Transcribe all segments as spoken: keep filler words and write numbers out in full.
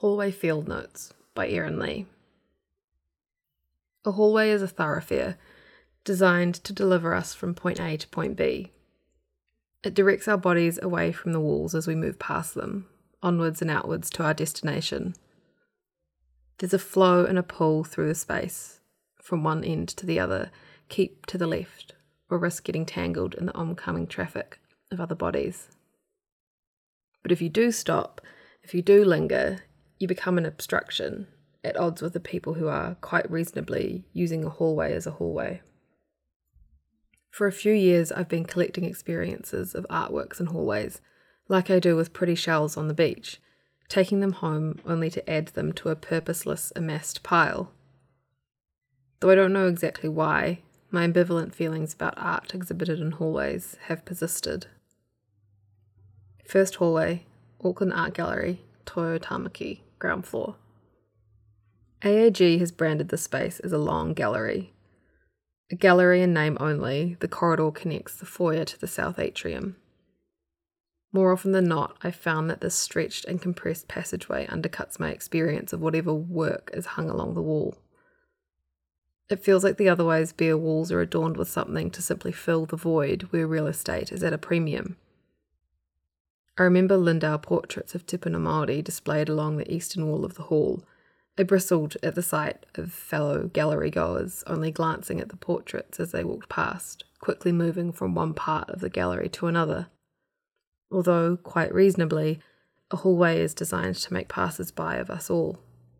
Hallway Field Notes by Erin Lee. A hallway is a thoroughfare designed to deliver us from point A to point B. It directs our bodies away from the walls as we move past them, onwards and outwards to our destination. There's a flow and a pull through the space, from one end to the other. Keep to the left, or risk getting tangled in the oncoming traffic of other bodies. But if you do stop, if you do linger, you become an obstruction, at odds with the people who are, quite reasonably, using a hallway as a hallway. For a few years I've been collecting experiences of artworks in hallways, like I do with pretty shells on the beach, taking them home only to add them to a purposeless amassed pile. Though I don't know exactly why, my ambivalent feelings about art exhibited in hallways have persisted. First hallway, Auckland Art Gallery, Toyo Tamaki, ground floor. A A G has branded the space as a long gallery. A gallery in name only, the corridor connects the foyer to the south atrium. More often than not, I've found that this stretched and compressed passageway undercuts my experience of whatever work is hung along the wall. It feels like the other ways bare walls are adorned with something to simply fill the void where real estate is at a premium. I remember Lindau portraits of Tupuna Māori displayed along the eastern wall of the hall. I bristled at the sight of fellow gallery goers only glancing at the portraits as they walked past, quickly moving from one part of the gallery to another. Although, quite reasonably, a hallway is designed to make passers-by of us all.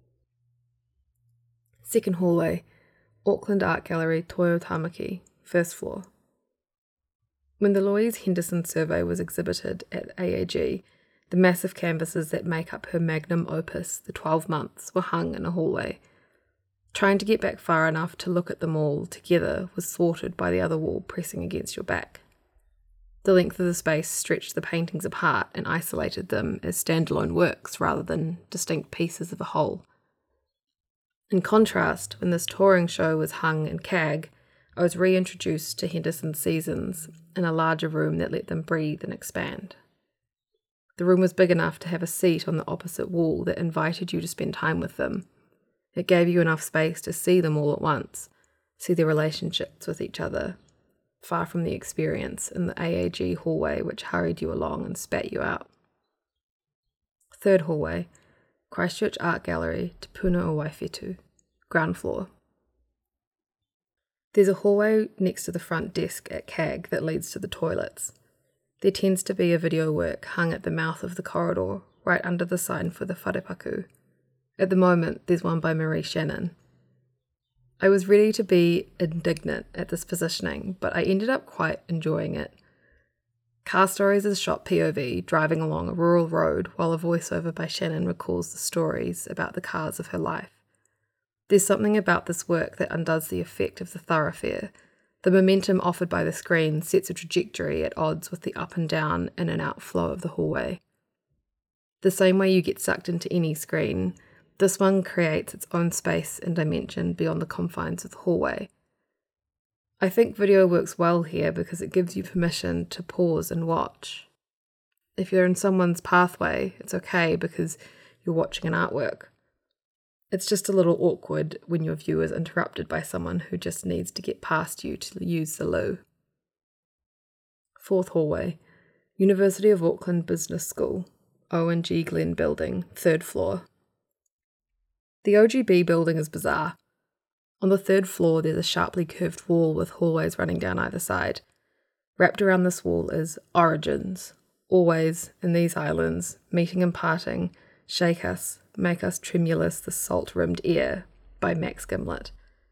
Second hallway, Auckland Art Gallery, Toyo Tamaki, first floor. When the Louise Henderson survey was exhibited at A A G, the massive canvases that make up her magnum opus, The Twelve Months, were hung in a hallway. Trying to get back far enough to look at them all together was thwarted by the other wall pressing against your back. The length of the space stretched the paintings apart and isolated them as standalone works rather than distinct pieces of a whole. In contrast, when this touring show was hung in C A G, I was reintroduced to Henderson's seasons in a larger room that let them breathe and expand. The room was big enough to have a seat on the opposite wall that invited you to spend time with them. It gave you enough space to see them all at once, see their relationships with each other, far from the experience in the A A G hallway which hurried you along and spat you out. Third hallway, Christchurch Art Gallery, Te Puna o Waifetu, ground floor. There's a hallway next to the front desk at C A G that leads to the toilets. There tends to be a video work hung at the mouth of the corridor, right under the sign for the wharepaku. At the moment, there's one by Marie Shannon. I was ready to be indignant at this positioning, but I ended up quite enjoying it. Car Stories is shot P O V, driving along a rural road while a voiceover by Shannon recalls the stories about the cars of her life. There's something about this work that undoes the effect of the thoroughfare. The momentum offered by the screen sets a trajectory at odds with the up and down, in and out flow of the hallway. The same way you get sucked into any screen, this one creates its own space and dimension beyond the confines of the hallway. I think video works well here because it gives you permission to pause and watch. If you're in someone's pathway, it's okay because you're watching an artwork. It's just a little awkward when your view is interrupted by someone who just needs to get past you to use the loo. Fourth hallway, University of Auckland Business School, Owen G. Glenn Building, third floor. The O G B building is bizarre. On the third floor there's a sharply curved wall with hallways running down either side. Wrapped around this wall is Origins, always, in these islands, meeting and parting, shake us, make us tremulous the salt-rimmed air, by Max Gimlet.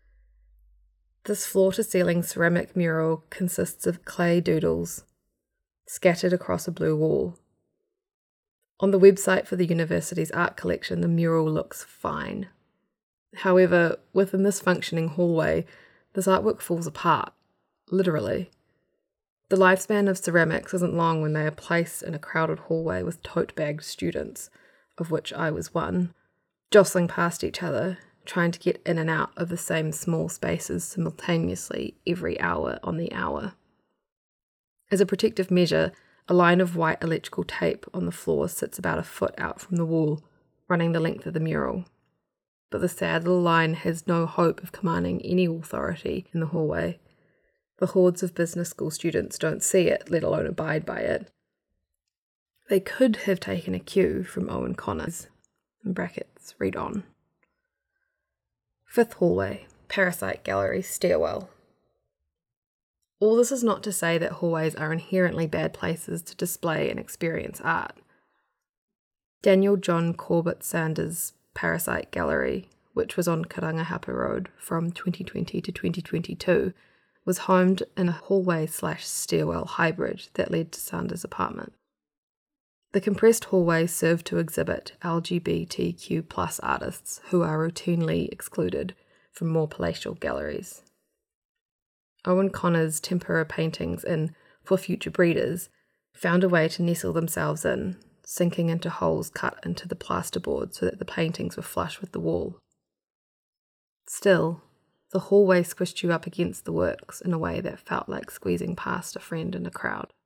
This floor-to-ceiling ceramic mural consists of clay doodles scattered across a blue wall. On the website for the university's art collection, the mural looks fine. However, within this functioning hallway, this artwork falls apart, literally. The lifespan of ceramics isn't long when they are placed in a crowded hallway with tote-bagged students, of which I was one, jostling past each other, trying to get in and out of the same small spaces simultaneously every hour on the hour. As a protective measure, a line of white electrical tape on the floor sits about a foot out from the wall, running the length of the mural. But the sad little line has no hope of commanding any authority in the hallway. The hordes of business school students don't see it, let alone abide by it. They could have taken a cue from Owen Connors. In brackets, read on. Fifth hallway, Parasite Gallery stairwell. All this is not to say that hallways are inherently bad places to display and experience art. Daniel John Corbett Sanders' Parasite Gallery, which was on Karangahapa Road from twenty twenty to twenty twenty-two, was homed in a hallway slash stairwell hybrid that led to Sanders' apartment. The compressed hallway served to exhibit L G B T Q plus artists who are routinely excluded from more palatial galleries. Owen Connors' tempera paintings in For Future Breeders found a way to nestle themselves in, sinking into holes cut into the plasterboard so that the paintings were flush with the wall. Still, the hallway squished you up against the works in a way that felt like squeezing past a friend in a crowd.